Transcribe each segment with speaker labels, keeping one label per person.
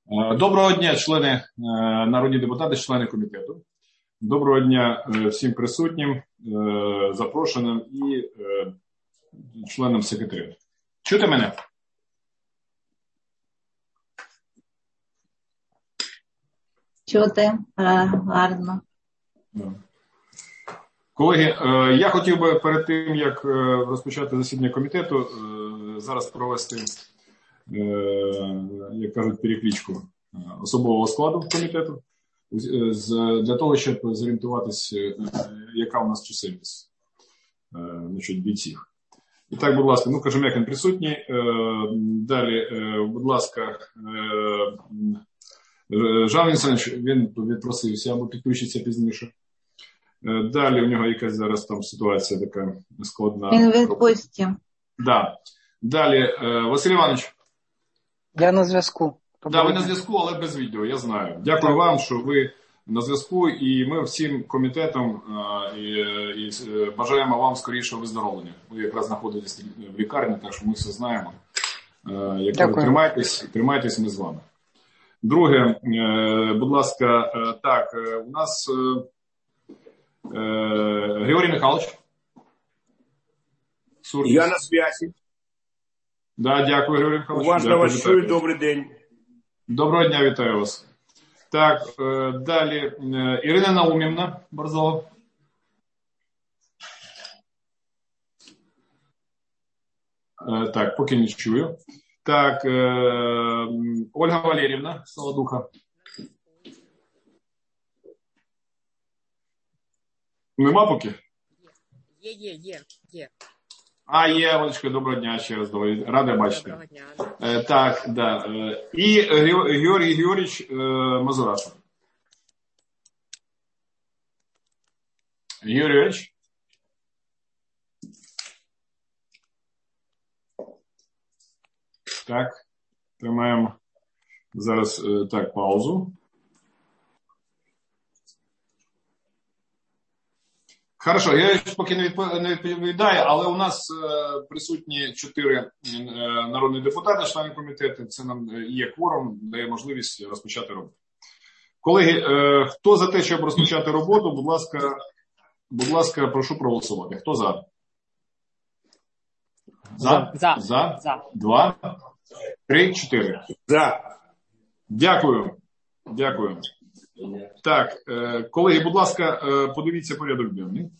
Speaker 1: Доброго дня, члени, народні депутати, члени комітету. Доброго дня всім присутнім, запрошеним і членам секретаріату. Чути мене?
Speaker 2: Чути, гарно.
Speaker 1: Колеги, я хотів би перед тим, як розпочати засідання комітету, зараз провести, як кажуть, перекличку особового складу комітету, для того, щоб зорієнтуватися, яка у нас чисельність бійців. І так, будь ласка, Кожем'якін присутній. Далі, будь ласка, Жан Вінсенович, він відпросився або підключиться пізніше. Далі у нього якась зараз там ситуація така складна.
Speaker 2: Він в відпустці.
Speaker 1: Да. Далі, Василь Іванович.
Speaker 3: Я на зв'язку.
Speaker 1: Так, ви на зв'язку, але без відео, я знаю. Дякую вам, що ви на зв'язку, і ми всім комітетом і бажаємо вам скорішого виздоровлення. Ви якраз знаходитесь в лікарні, так що ми все знаємо. Як ви тримайтесь, ми з вами. Друге, будь ласка, так, у нас Григорій Михайлович.
Speaker 4: Я на зв'язі.
Speaker 1: Да, дякую, Григорій Михайлович.
Speaker 4: Уважно вас чую, добрий день.
Speaker 1: Доброго дня, вітаю вас. Так, далі Ірина Наумівна Борзова. Так, поки не чую. Так, Ольга Валеріївна Солодуха. Нема поки?
Speaker 5: Є.
Speaker 1: Є, Олечка, доброго дня ще раз. Рада бачити.
Speaker 5: Доброго дня.
Speaker 1: Так, да. І Георгій Георгійович Мазурашов. Георгій Георгійович? Так, тримаємо зараз так паузу. Хорошо, я поки не відповідаю, але у нас присутні 4 народні депутати, члени комітету. Це нам є кворум, дає можливість розпочати роботу. Колеги, хто за те, щоб розпочати роботу, будь ласка, прошу проголосувати. Хто за? За. 2, 3, 4.
Speaker 4: За.
Speaker 1: Дякую. Так, колеги, будь ласка, подивіться порядок денний,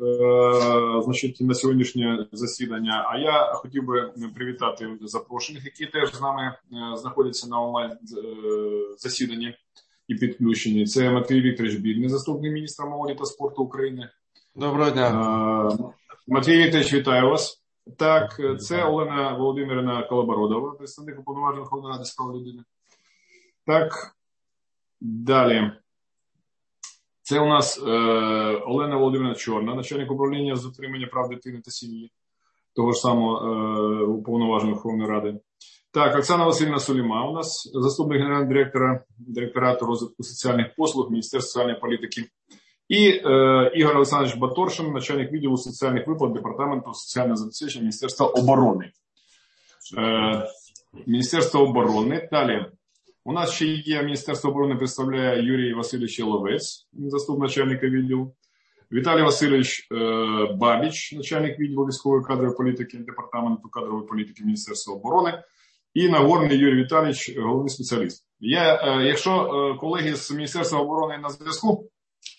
Speaker 1: на сьогоднішнє засідання. А я хотів би привітати запрошених, які теж з нами знаходяться на онлайн засіданні і підключені. Це Матвій Вікторович Бідний, заступник міністра молоді та спорту України.
Speaker 6: Доброго дня.
Speaker 1: Матвій Вікторович, вітаю вас. Так, це Олена Володимирівна Колобородова, представник уповноваженого Верховної Ради з прав людини. Так, далі. Це у нас Олена Володимирівна Чорна, начальник управління з дотримання прав дитини та сім'ї, того ж самого уповноваженого Верховної Ради. Так, Оксана Васильівна Суліма у нас, заступник генерального директора Директорату розвитку соціальних послуг Міністерства соціальної політики. І Ігор Олександрович Баторшин, начальник відділу соціальних виплат Департаменту соціального забезпечення Міністерства оборони. Міністерство оборони. Далі. У нас ще є Міністерство оборони, представляє Юрій Васильович Яловець, заступник начальника відділу. Віталій Васильович Бабіч, начальник відділу військової кадрової політики Департаменту кадрової політики Міністерства оборони. І Нагорний Юрій Віталійович, головний спеціаліст. Якщо колеги з Міністерства оборони на зв'язку?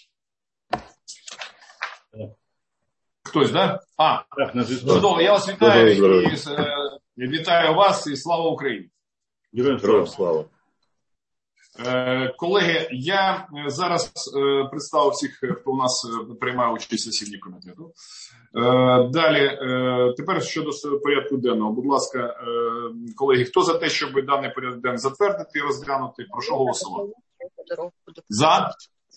Speaker 1: Хтось, да? Чудово, я вас вітаю і вітаю вас і слава Україні.
Speaker 4: Героям слава.
Speaker 1: Колеги, я зараз представив всіх, хто у нас приймає участь у засіданні комітету. Далі, тепер щодо порядку денного. Будь ласка, колеги, хто за те, щоб даний порядок денний затвердити і розглянути, прошу голосувати. За?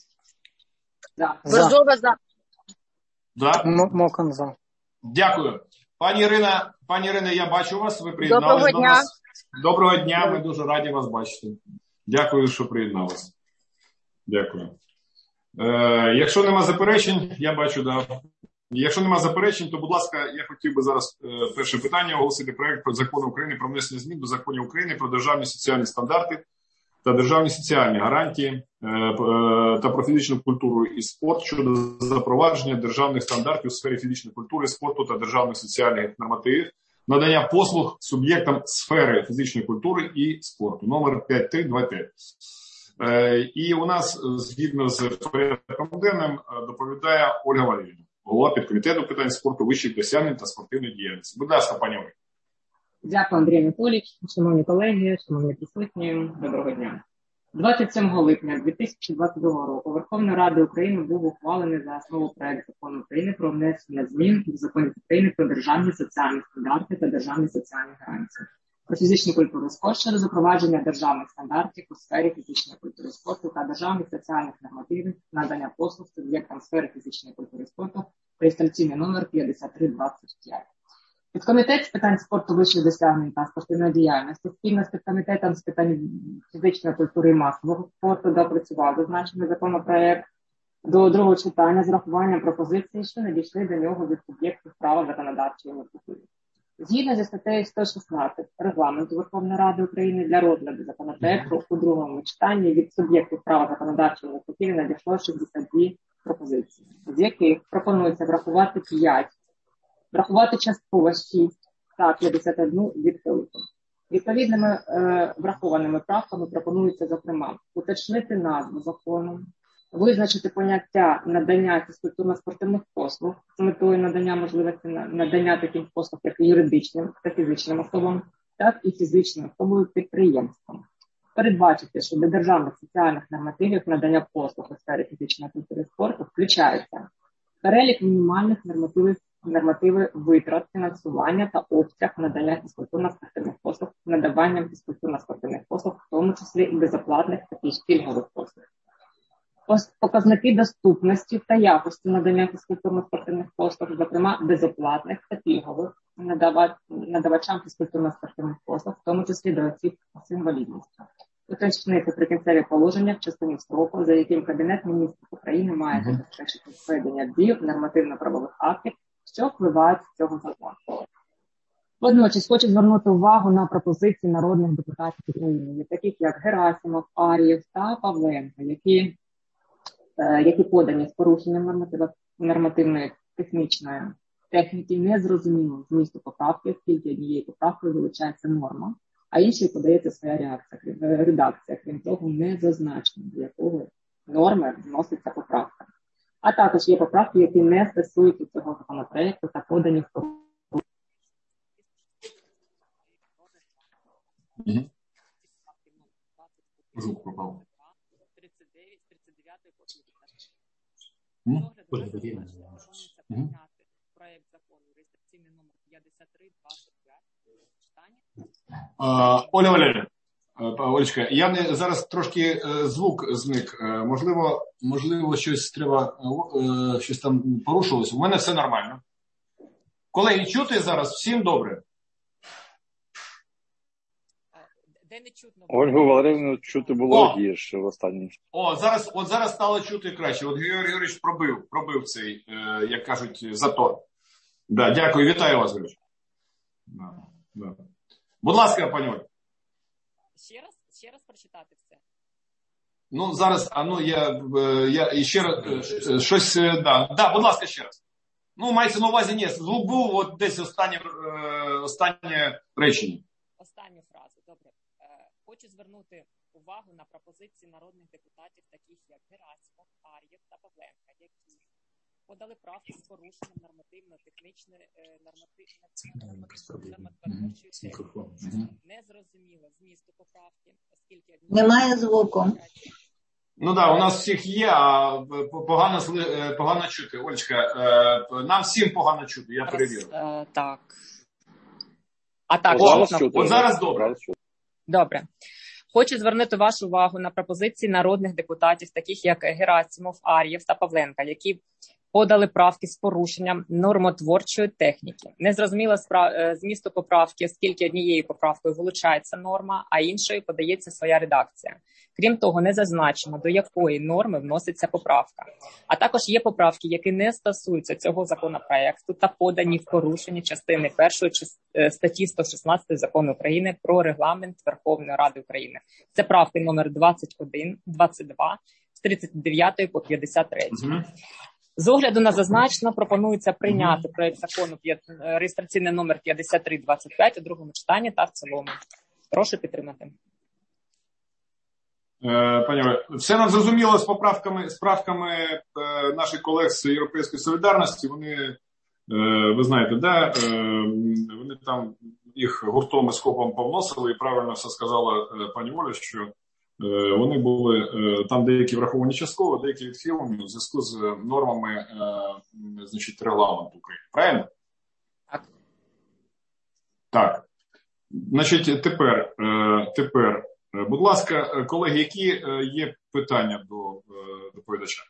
Speaker 5: Борзова за.
Speaker 1: За?
Speaker 3: Мокан за.
Speaker 1: Дякую. Пані Ірина, я бачу вас, ви приєдналися до нас. Доброго дня, ми дуже раді вас бачити. Дякую, що приєдналися. Дякую. Якщо нема заперечень, я бачу, да. Якщо нема заперечень, то, будь ласка, я хотів би зараз перше питання оголосити. Проект закону України про внесення змін до законів України про державні соціальні стандарти та державні соціальні гарантії та про фізичну культуру і спорт щодо запровадження державних стандартів у сфері фізичної культури, спорту та державних соціальних нормативів, надання послуг суб'єктам сфери фізичної культури і спорту. Номер 5325. І у нас, згідно з порядком денним, доповідає Ольга Валеріївна, голова підкомітету питань спорту, вищих досягнень та спортивної діяльності. Будь ласка, пані Ольга.
Speaker 5: Дякую, Андрій Анатолійович, шановні колеги, шановні присутні, доброго дня. 27 липня 2022 року Верховною Радою України був ухвалений за основу проект закону України про внесення змін до законів України про державні соціальні стандарти та державні соціальні гарантії, про фізичну культуру і спорт щодо запровадження державних стандартів у сфері фізичної культури і спорту та державних соціальних нормативів надання послуг суб'єктам сфери фізичної культури і спорту, реєстраційний номер 5325. Підкомітет з питань спорту, вищих досягнень та спортивної діяльності спільно з підкомітетом з питань фізичної культури і масового спорту доопрацював зазначений законопроект до другого читання з врахуванням пропозицій, що надійшли до нього від суб'єктів права законодавчої ініціативи. Згідно зі статтею 116 Регламенту Верховної Ради України для розгляду законопроекту у другому читанні від суб'єктів права законодавчої ініціативи надійшло 62 пропозиції, з яких пропонується врахувати 5, врахувати частково 6 та 51 відхилити. Відповідними врахованими правками пропонується, зокрема, уточнити назву закону, визначити поняття надання фізкультурно-спортивних послуг з метою надання можливості надання таких послуг як і юридичним та фізичним особам, так і фізичним особою підприємством. Передбачити, що до державних соціальних нормативів надання послуг у сфері фізичної культури і спорту включається перелік мінімальних нормативи витрат, фінансування та обсяг надання фізкультурно-спортивних послуг, надаванням фізкультурно-спортивних послуг, в тому числі і безоплатних та пільгових послуг. Показники доступності та якості надання фізкультурно-спортивних послуг, зокрема безоплатних та пільгових надавачам фізкультурно-спортивних послуг, в тому числі до осіб з інвалідністю. Уточнити прикінцеві положення в частині строку, за яким Кабінет міністрів України має забезпечити введення в дію нормативно-правових актів, що впливають з цього закону. Водночас хочу звернути увагу на пропозиції народних депутатів України, таких як Герасимов, Ар'єв та Павленко, які подані з порушенням нормативної технічної техніки, не зрозуміло змісту поправки, оскільки однією поправкою вилучається норма, а іншою подається своя редакція, крім того, не зазначено, до якого норми вноситься поправка. А також є поправки, які не стосуються цього законопроекту та подані в порушення.
Speaker 1: Звук пропав.
Speaker 5: Проект закону реєстраційний номер 5325.
Speaker 1: Оля Валеріївна, Олечка, зараз трошки звук зник. Можливо, щось треба, щось там порушилось. У мене все нормально. Колеги, чути зараз? Всім добре?
Speaker 5: Де не чутно?
Speaker 4: Ольгу Валеріївну чути було гірше в останній.
Speaker 1: Зараз стало чути краще. От Георгій Георгійович пробив цей, як кажуть, затор. Да, дякую, вітаю вас, Георгій. Да. Будь ласка, пані Оль.
Speaker 5: Ще раз прочитати все.
Speaker 1: Ну, зараз, я ще раз, щось, да, будь ласка, ще раз. Ну, мається на увазі, ні, звук був от десь останнє речення.
Speaker 5: Останню фразу, добре. Хочу звернути увагу на пропозиції народних депутатів, таких як Герасимов, Ар'єв та Павленка, які подали правки з порушенням нормативно-технічної нормотворчої техніки. Не зрозуміло змісту поправки, оскільки...
Speaker 2: Немає звуку.
Speaker 1: Ну так, у нас всіх є, а погано чути. Олечка, нам всім погано чути, я перевірю.
Speaker 5: Так. А так,
Speaker 1: от зараз добре.
Speaker 5: Добре. Хочу звернути вашу увагу на пропозиції народних депутатів, таких як Герасимов, Ар'єв та Павленка, які подали правки з порушенням нормотворчої техніки. Незрозуміло змісту поправки, оскільки однією поправкою вилучається норма, а іншою подається своя редакція. Крім того, не зазначено, до якої норми вноситься поправка. А також є поправки, які не стосуються цього законопроекту та подані в порушенні частини 1 статті 116 Закону України про регламент Верховної Ради України. Це правки номер 21, 22, з 39 по 53. З огляду на зазначено, пропонується прийняти проект закону реєстраційний номер 5325 у другому читанні та в цілому. Прошу підтримати.
Speaker 1: Пані Оле, все нам зрозуміло з правками наших колег з Європейської солідарності. Вони, ви знаєте, да, вони там їх гуртом і скопом повносили, і правильно все сказала пані Оля, що вони були там деякі враховані частково, деякі відхилені у зв'язку з нормами, значить, регламенту України. Правильно?
Speaker 5: Так.
Speaker 1: Так. Значить, тепер, будь ласка, колеги, які є питання до доповідача?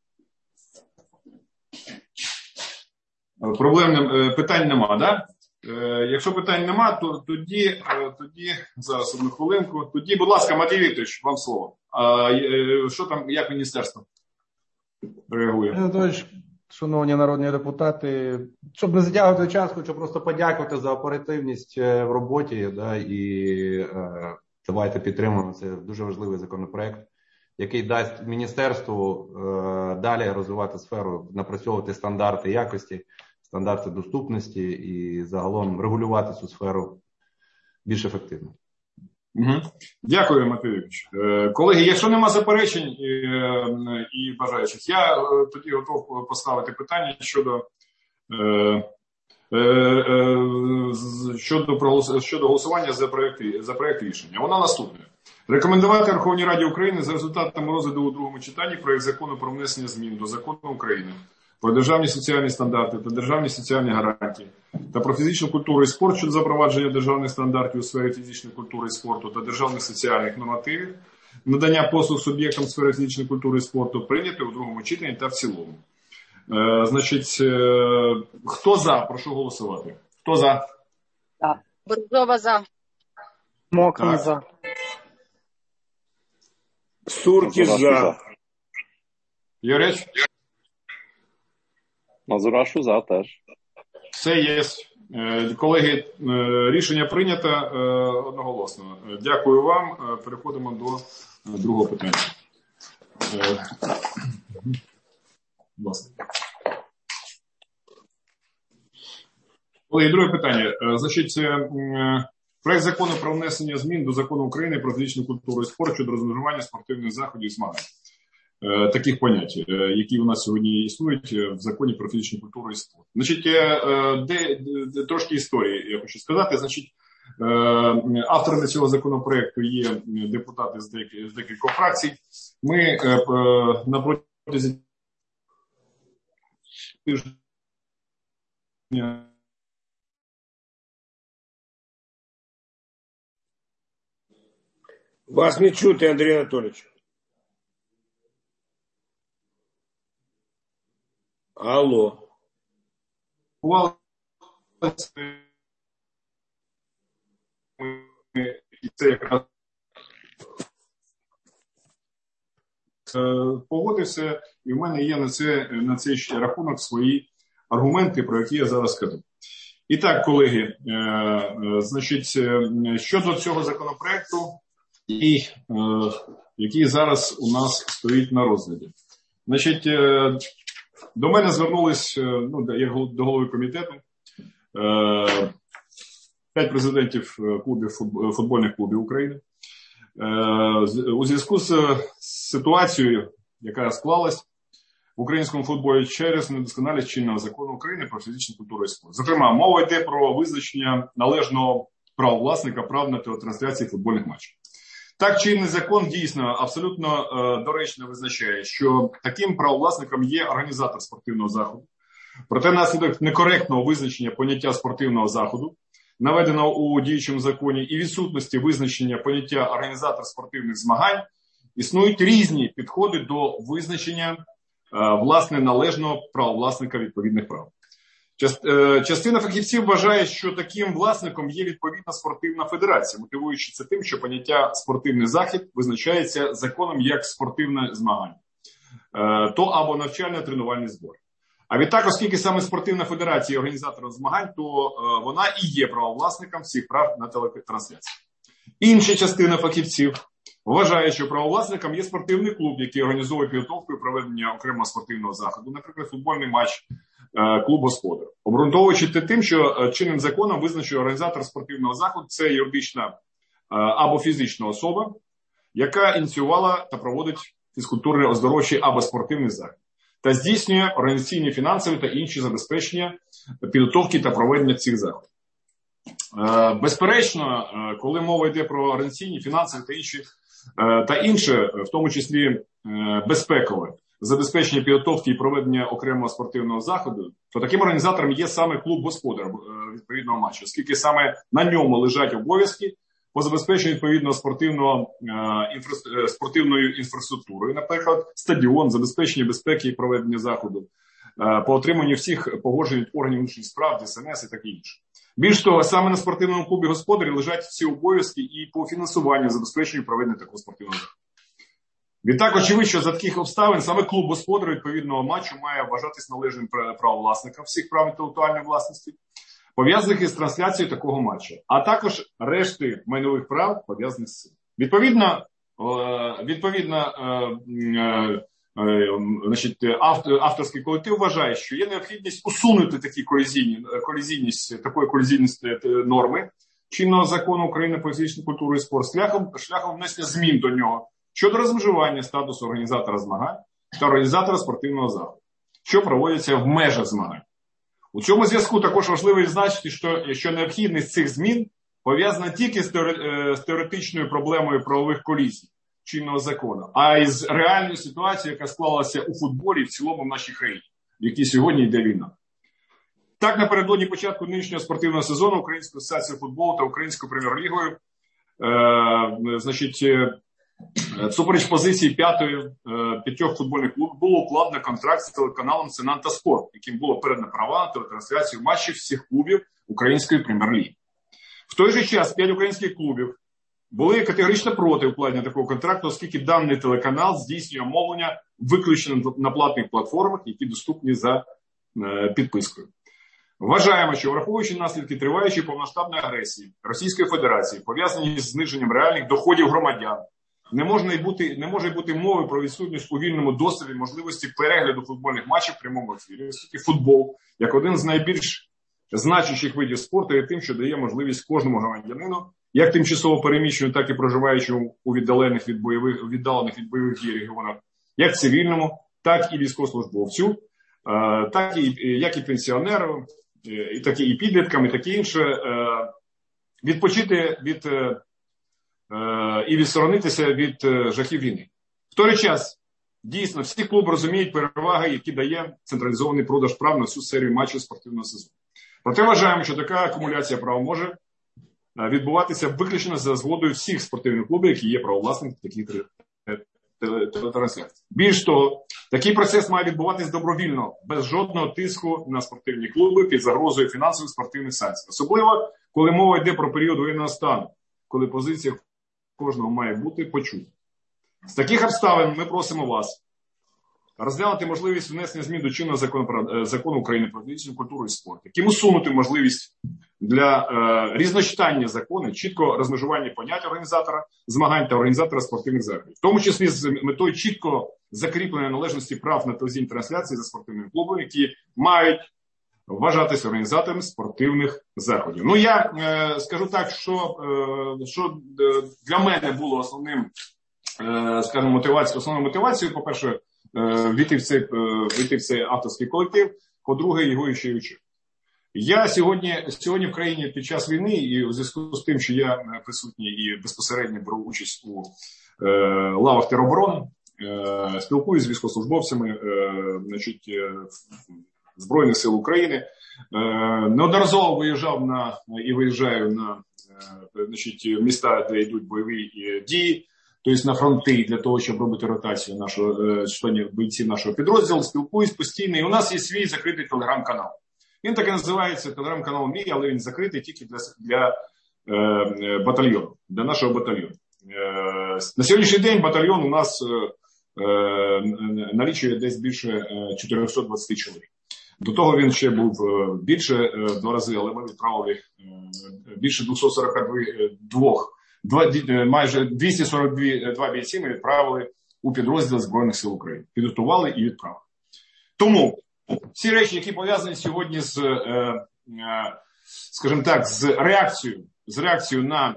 Speaker 1: Питань нема, да? Якщо питань нема, то тоді зараз одну хвилинку. Тоді, будь ласка, Матвій Вікторович, вам слово. Що там, як міністерство реагує?
Speaker 6: Шановні народні депутати, щоб не затягувати час, хочу просто подякувати за оперативність в роботі, да, і давайте підтримуємо. Це дуже важливий законопроект, який дасть міністерству далі розвивати сферу, напрацьовувати стандарти якості, стандарти доступності і загалом регулювати цю сферу більш ефективно.
Speaker 1: Дякую, Матвій Вікторович. Колеги, якщо нема заперечень і бажаючих, я тоді готов поставити питання щодо голосування за проект рішення. Вона наступна. Рекомендувати Верховній Раді України за результатами розгляду у другому читанні проект закону про внесення змін до Закону України про державні соціальні стандарти та державні соціальні гарантії та про фізичну культуру і спорт щодо запровадження державних стандартів у сфері фізичної культури і спорту та державних соціальних нормативів, надання послуг суб'єктам сфери фізичної культури і спорту прийняти у другому читанні та в цілому. Значить, хто за? Прошу голосувати. Хто за?
Speaker 2: Так. Борзова за.
Speaker 3: Мокрий за.
Speaker 7: Суркіс за.
Speaker 1: Юрич?
Speaker 4: Мазурашу за теж.
Speaker 1: Все є. Колеги, рішення прийнято одноголосно. Дякую вам. Переходимо до другого питання. Колеги, друге питання. Значить, проект закону про внесення змін до Закону України про фізичну культуру і спорт щодо розмежування спортивних заходів і змагань. Таких понять, які у нас сьогодні існують в Законі про фізичну культуру і спорт. Значить, трошки історії я хочу сказати. Значить, авторами цього законопроекту є депутати з декількох фракцій. Ми на протязі тижня
Speaker 7: Вас не чути, Андрій Анатолійович. Алло.
Speaker 1: І це якраз погодився, і в мене є на цей рахунок свої аргументи, про які я зараз скажу. І так, колеги, значить, щодо цього законопроекту, який зараз у нас стоїть на розгляді. Значить, до мене звернулись, як до голови комітету, 5 президентів футбольних клубів України. У зв'язку з ситуацією, яка склалась в українському футболі через недосконалість чинного закону України про фізичну культуру і спорт. Зокрема, мова йде про визначення належного права власника прав на телетрансляції футбольних матчів. Так, чинний закон дійсно абсолютно доречно визначає, що таким правовласником є організатор спортивного заходу. Проте внаслідок некоректного визначення поняття спортивного заходу, наведеного у діючому законі, і відсутності визначення поняття організатор спортивних змагань, існують різні підходи до визначення власне, належного правовласника відповідних прав. Частина фахівців вважає, що таким власником є відповідна спортивна федерація, мотивуючи це тим, що поняття спортивний захід визначається законом як спортивне змагання, то або навчально-тренувальний збір. А відтак, оскільки саме спортивна федерація є організатором змагань, то вона і є правовласником всіх прав на телетрансляції. Інша частина фахівців вважає, що правовласником є спортивний клуб, який організовує підготовку і проведення окремого спортивного заходу, наприклад, футбольний матч, клуб господар. Обґрунтовуючи тим, що чинним законом визначує організатор спортивного заходу, це юридична або фізична особа, яка ініціювала та проводить фізкультурний, оздоровчий або спортивний захід, та здійснює організаційні, фінансові та інші забезпечення підготовки та проведення цих заходів. Безперечно, коли мова йде про організаційні, фінансові та інше, в тому числі безпекове, забезпечення підготовки і проведення окремого спортивного заходу, то таким організатором є саме клуб господар відповідного матчу, оскільки саме на ньому лежать обов'язки по забезпеченню відповідного спортивною інфраструктурою, наприклад, стадіон, забезпечення безпеки і проведення заходу, по отриманню всіх погоджень від органів внутрішніх справ, ДСНС і таке інше. Більш того, саме на спортивному клубі господарі лежать всі обов'язки і по фінансуванню, забезпеченню проведення такого спортивного заходу. Відтак, очевидно, що за таких обставин саме клуб господаря відповідного матчу має вважатись належним правовласником всіх прав інтелектуальної власності, пов'язаних із трансляцією такого матчу, а також решти майнових прав, пов'язаних з цим. Авторський колектив вважає, що є необхідність усунути такі колізійність норми чинного закону України про фізичну культуру і спорт шляхом внесення змін до нього щодо розмежування статусу організатора змагань та організатора спортивного заходу, що проводяться в межах змагань. У цьому зв'язку також важливо відзначити, що необхідність цих змін пов'язана тільки з теоретичною проблемою правових колізій чинного закону, а й з реальною ситуацією, яка склалася у футболі в цілому в нашій країні, в якій сьогодні йде війна. Так, напередодні початку нинішнього спортивного сезону Української асоціації футболу та Українською прем'єр-лігою, всупереч позиції п'ятьох футбольних клубів було укладено контракт з телеканалом «Сенанта Спорт», яким було передано права на телетрансляцію матчів всіх клубів Української прем'єр-ліги. В той же час 5 українських клубів були категорично проти укладення такого контракту, оскільки даний телеканал здійснює мовлення виключно на платних платформах, які доступні за підпискою. Вважаємо, що враховуючи наслідки триваючої повномасштабної агресії Російської Федерації, пов'язані з зниженням реальних доходів громадян, не може бути мови про відсутність у вільному доступі можливості перегляду футбольних матчів в прямому ефірі, оскільки футбол, як один з найбільш значущих видів спорту, є тим, що дає можливість кожному громадянину, як тимчасово переміщеному, так і проживаючому у віддалених від бойових дій регіонах, як цивільному, так і військовослужбовцю, так як і пенсіонеру, і підліткам, і таке інше, відпочити і відсторонитися від жахів війни. В той час, дійсно, всі клуби розуміють переваги, які дає централізований продаж прав на всю серію матчів спортивного сезону. Проте вважаємо, що така акумуляція прав може відбуватися виключно за згодою всіх спортивних клубів, які є правовласниками таких телетрансляцій. Більш того, такий процес має відбуватись добровільно, без жодного тиску на спортивні клуби під загрозою фінансових спортивних санкцій. Особливо, коли мова йде про період воєнного стану, коли позиція кожного має бути почута. З таких обставин ми просимо вас розглянути можливість внесення змін до чинного закону України про фізичну культуру і спорт, яким усунути можливість для різночитання закону, чітко розмежування понять організатора змагань та організатора спортивних заходів, в тому числі з метою чітко закріплення належності прав на телевізійні трансляції за спортивними клубами, які мають вважатися організаторами спортивних заходів. Ну, я скажу так, що для мене було основною мотивацією, по-перше, війти в цей авторський колектив, по-друге, його ще й вчити. Я сьогодні в країні під час війни, і в зв'язку з тим, що я присутній і безпосередньо беру участь у лавах тероборон, спілкуюсь з військовослужбовцями, Збройних сил України, неодноразово виїжджаю на міста, де йдуть бойові дії, тобто на фронти, для того, щоб робити ротацію нашого членів бійців нашого підрозділу, спілкуюсь постійно. І у нас є свій закритий телеграм-канал. Він так і називається телеграм-канал мій, але він закритий тільки для батальйону, для нашого батальйону. На сьогоднішній день батальйон у нас налічує десь більше 420 чоловік. До того він ще був більше 2 рази, але ми відправили більше 242, майже 242 бійці ми відправили у підрозділ Збройних сил України. Підготували і відправили. Тому ці речі, які пов'язані сьогодні з, скажімо так, з реакцією на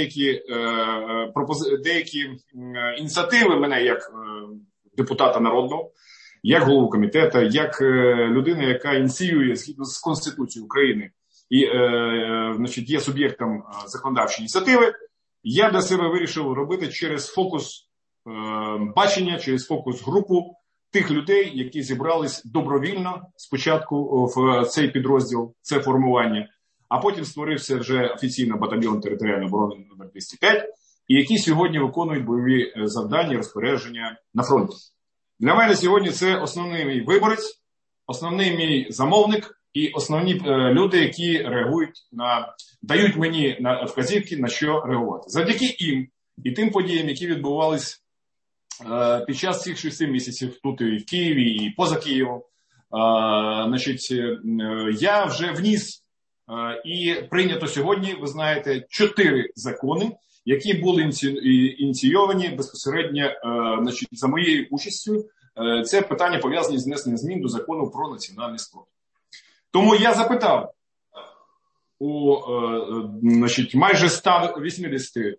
Speaker 1: деякі ініціативи мене як депутата народного, як голову комітету, як людина, яка ініціює згідно з Конституцією України і значить, є суб'єктом законодавчої ініціативи, я для себе вирішив робити через фокус бачення, через фокус-групу тих людей, які зібрались добровільно спочатку в цей підрозділ, це формування, а потім створився вже офіційно батальйон територіальної оборони номер 205, і які сьогодні виконують бойові завдання, розпорядження на фронті. Для мене сьогодні це основний мій виборець, основний мій замовник і основні люди, які реагують дають мені вказівки, на що реагувати. Завдяки їм і тим подіям, які відбувались під час цих 6 місяців тут і в Києві, і поза Києвом, значить, я вже вніс і прийнято сьогодні, ви знаєте, 4 закони, які були ініційовані безпосередньо, значить, за моєю участю. Це питання пов'язані з внесенням змін до закону про національний спорт. Тому я запитав у, значить, майже 180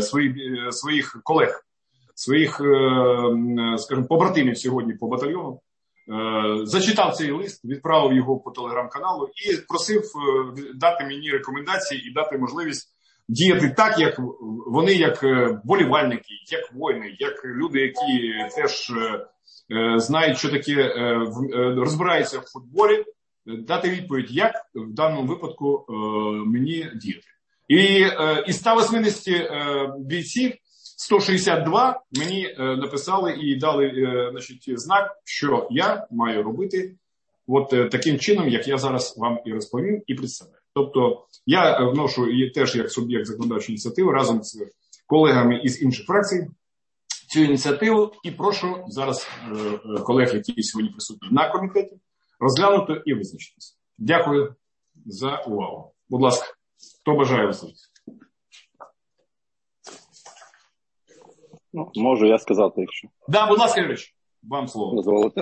Speaker 1: своїх колег, своїх, скажімо, побратимів сьогодні по батальйону, зачитав цей лист, відправив його по телеграм-каналу і просив дати мені рекомендації і дати можливість діяти так, як вони, як вболівальники, як воїни, як люди, які теж знають, що таке, розбираються в футболі, дати відповідь, як в даному випадку мені діяти. І із 180 бійців 162 мені написали і дали, значить, знак, що я маю робити от таким чином, як я зараз вам і розповім, і представляю. Тобто я вношу теж як суб'єкт законодавчої ініціативи разом з колегами із інших фракцій цю ініціативу і прошу зараз колег, які сьогодні присутні на комітеті, розглянути і визначитися. Дякую за увагу. Будь ласка, хто бажає висловитися?
Speaker 4: Ну, можу я сказати, якщо.
Speaker 1: Да, будь ласка, Юрійович, вам слово.
Speaker 4: Дозволите.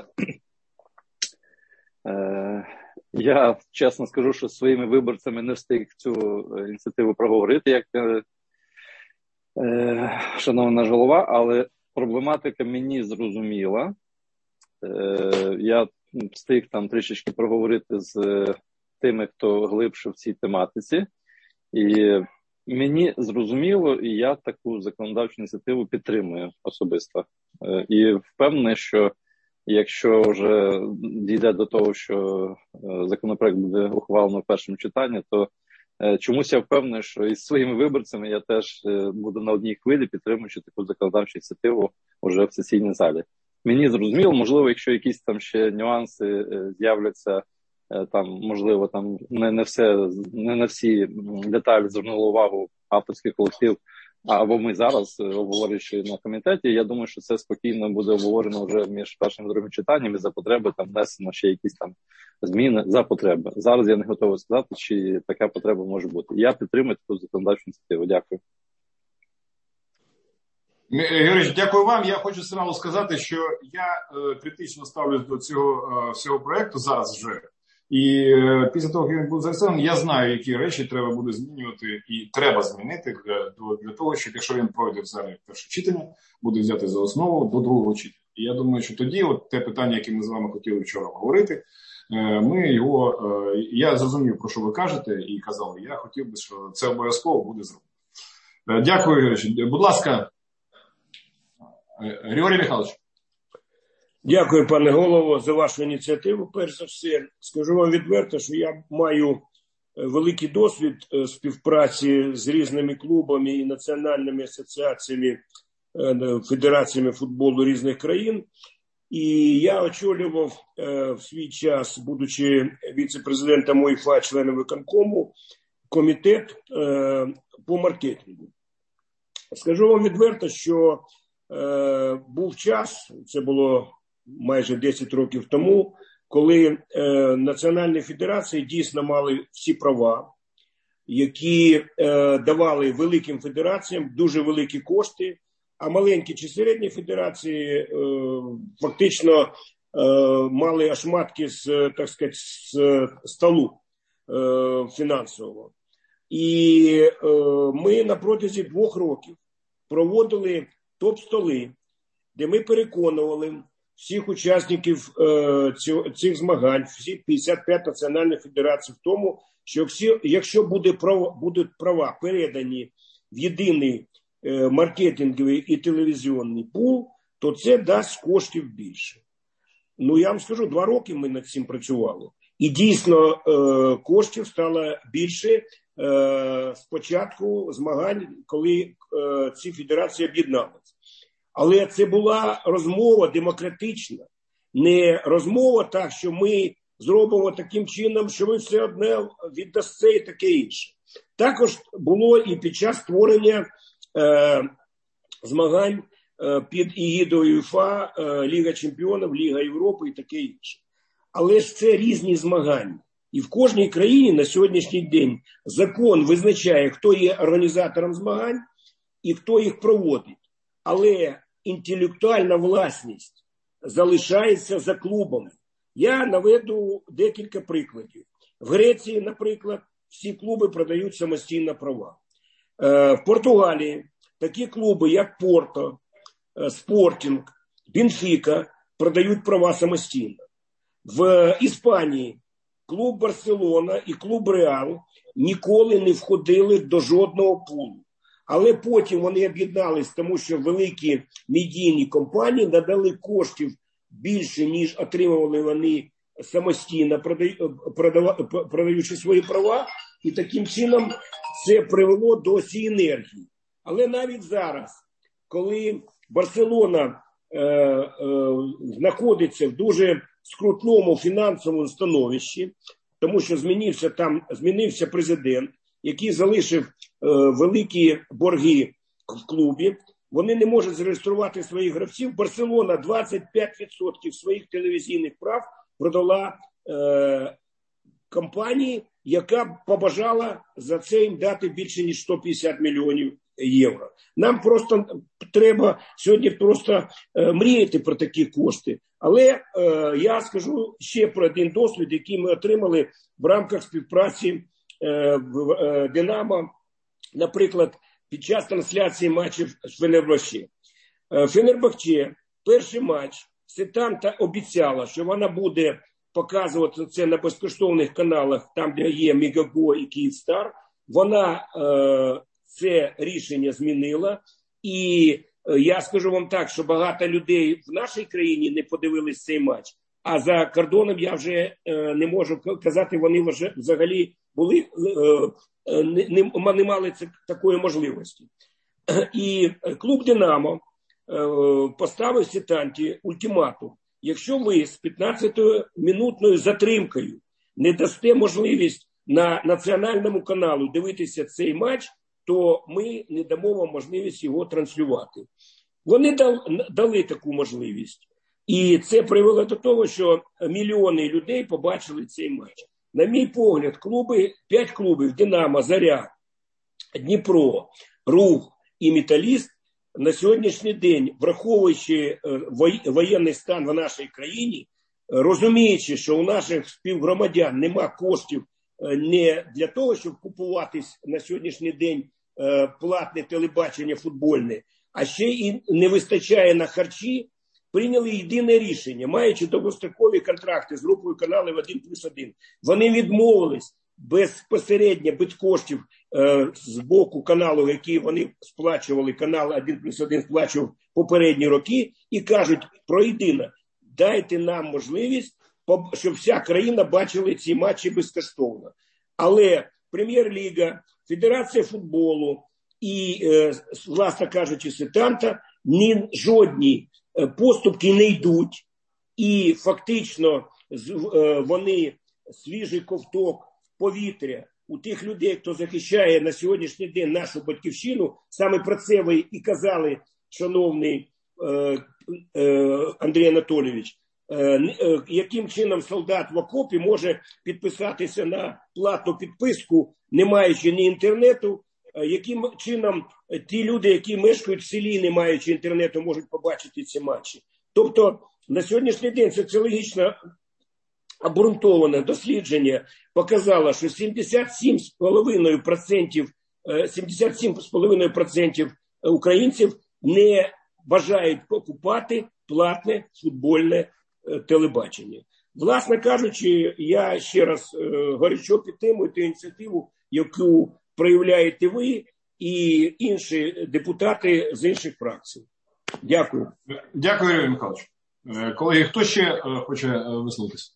Speaker 4: Я чесно скажу, що своїми виборцями не встиг цю ініціативу проговорити, як шановна наш голова, але проблематика мені зрозуміла. Я встиг там трішечки проговорити з тими, хто глибше в цій тематиці. І мені зрозуміло, і я таку законодавчу ініціативу підтримую особисто. І впевнений, що якщо вже дійде до того, що законопроект буде ухвалено в першому читанні, то чомусь я впевнений, що із своїми виборцями я теж буду на одній хвилі, підтримуючи таку законодавчу ініціативу вже в сесійній залі. Мені зрозуміло, можливо, якщо якісь там ще нюанси з'являться, там, можливо, там не на всі деталі звернули увагу авторський колектив, або ми зараз, обговорюючи на комітеті, я думаю, що це спокійно буде обговорено вже між першим і другим читанням, і за потреби там внесено ще якісь там зміни за потреби. Зараз я не готовий сказати, чи така потреба може бути. Я підтримую таку законодавчу ініціативу. Дякую.
Speaker 1: Юрій, дякую вам. Я хочу сразу сказати, що я критично ставлюсь до цього всього проєкту зараз вже. І після того, як він буде зареєстрований, я знаю, які речі треба буде змінювати і треба змінити для того, щоб якщо він пройде в залі перше читання, буде взяти за основу до другого читання. І я думаю, що тоді от те питання, яке ми з вами хотіли вчора говорити, ми його, я зрозумів, про що ви кажете, і казали, я хотів би, що це обов'язково буде зроблено. Дякую, Юрій. Будь ласка, Григорій Михайлович.
Speaker 7: Дякую, пане голово, за вашу ініціативу. Перш за все, скажу вам відверто, що я маю великий досвід співпраці з різними клубами і національними асоціаціями федераціями футболу різних країн. І я очолював в свій час, будучи віце-президентом УЄФА, членом виконкому, комітет по маркетингу. Скажу вам відверто, що був час, це було майже 10 років тому, коли національні федерації дійсно мали всі права, які давали великим федераціям дуже великі кошти, а маленькі чи середні федерації фактично мали ошматки з, так сказати, з столу фінансового. І ми на протязі 2 років проводили топ-столи, де ми переконували всіх учасників цих змагань, всі 55 національних федерацій в тому, що якщо будуть права передані в єдиний маркетинговий і телевізійний пул, то це дасть коштів більше. Ну, я вам скажу, 2 роки ми над цим працювали. І дійсно коштів стало більше з початку змагань, коли ці федерації об'єдналися. Але це була розмова демократична. Не розмова так, що ми зробимо таким чином, що ви все одне віддасте і таке інше. Також було і під час створення змагань під егідою УЄФА, Ліга Чемпіонів, Ліга Європи і таке інше. Але ж це різні змагання. І в кожній країні на сьогоднішній день закон визначає, хто є організатором змагань і хто їх проводить. Але інтелектуальна власність залишається за клубами. Я наведу декілька прикладів. В Греції, наприклад, всі клуби продають самостійно права. В Португалії такі клуби, як Порто, Спортінг, Бенфіка продають права самостійно. В Іспанії клуб Барселона і клуб Реал ніколи не входили до жодного пулу. Але потім вони об'єднались, тому що великі медійні компанії надали коштів більше, ніж отримували вони самостійно, продаючи свої права. І таким чином це привело до синергії. Але навіть зараз, коли Барселона знаходиться в дуже скрутному фінансовому становищі, тому що змінився президент, який залишив великі борги в клубі, вони не можуть зареєструвати своїх гравців. Барселона 25% своїх телевізійних прав продала компанії, яка побажала за це їм дати більше, ніж 150 мільйонів євро. Нам просто треба сьогодні просто мріяти про такі кошти. Але я скажу ще про один досвід, який ми отримали в рамках співпраці в «Динамо», наприклад, під час трансляції матчів з Фенербахче. Фенербахче, перший матч, Сетанта обіцяла, що вона буде показувати це на безкоштовних каналах, там, де є Мегаго і Київстар. Вона це рішення змінила. І я скажу вам так, що багато людей в нашій країні не подивились цей матч. А за кордоном я вже не можу казати, вони вже взагалі були, не мали такої можливості. І клуб «Динамо» поставив Сетанті ультиматум. Якщо ви з 15-минутною затримкою не дасте можливість на національному каналу дивитися цей матч, то ми не дамо вам можливість його транслювати. Вони дали таку можливість. І це привело до того, що мільйони людей побачили цей матч. На мій погляд, 5 клубів «Динамо», «Зоря», «Дніпро», «Рух» і «Металіст» на сьогоднішній день, враховуючи воєнний стан в нашій країні, розуміючи, що у наших співгромадян нема коштів не для того, щоб купуватись на сьогоднішній день платне телебачення футбольне, а ще і не вистачає на харчі, прийняли єдине рішення, маючи довгострокові контракти з групою каналів 1+1. Вони відмовились безпосередньо, без коштів з боку каналу, які вони сплачували, канал 1+1 сплачував попередні роки, і кажуть про єдине: дайте нам можливість, щоб вся країна бачила ці матчі безкоштовно. Але Прем'єр-ліга, Федерація футболу і, власне кажучи, Сетанта ні жодні поступки не йдуть, і фактично вони свіжий ковток повітря у тих людей, хто захищає на сьогоднішній день нашу батьківщину. Саме про це ви і казали, шановний Андрій Анатолійович. Яким чином солдат в окопі може підписатися на платну підписку, не маючи ні інтернету, яким чином ті люди, які мешкають в селі, не маючи інтернету, можуть побачити ці матчі. Тобто на сьогоднішній день соціологічно обґрунтоване дослідження показало, що 77,5% українців не бажають покупати платне футбольне телебачення. Власне кажучи, я ще раз горячо підтримую ту ініціативу, яку проявляєте ви і інші депутати з інших фракцій. Дякую.
Speaker 1: Дякую, Юрій Михайлович. Колеги, хто ще хоче висловитися?